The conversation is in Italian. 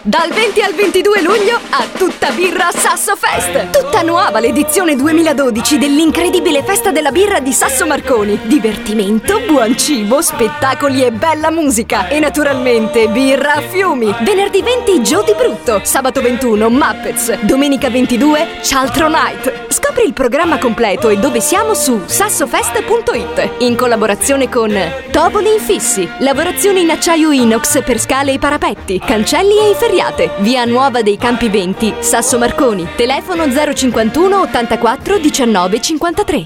Dal 20 al 22 luglio a tutta birra Sasso Fest. Tutta nuova l'edizione 2012 dell'incredibile festa della birra di Sasso Marconi. Divertimento, buon cibo, spettacoli e bella musica. E naturalmente birra a fiumi. Venerdì 20 Joe Di Brutto. Sabato 21 Muppets. Domenica 22 Cialtro Night. Scopri il programma completo e dove siamo su sassofest.it. In collaborazione con Tovoli Infissi. Lavorazioni in acciaio inox per scale e parapetti, cancelli e inferriate. Via Nuova dei Campi 20, Sasso Marconi. Telefono 051 84 19 53.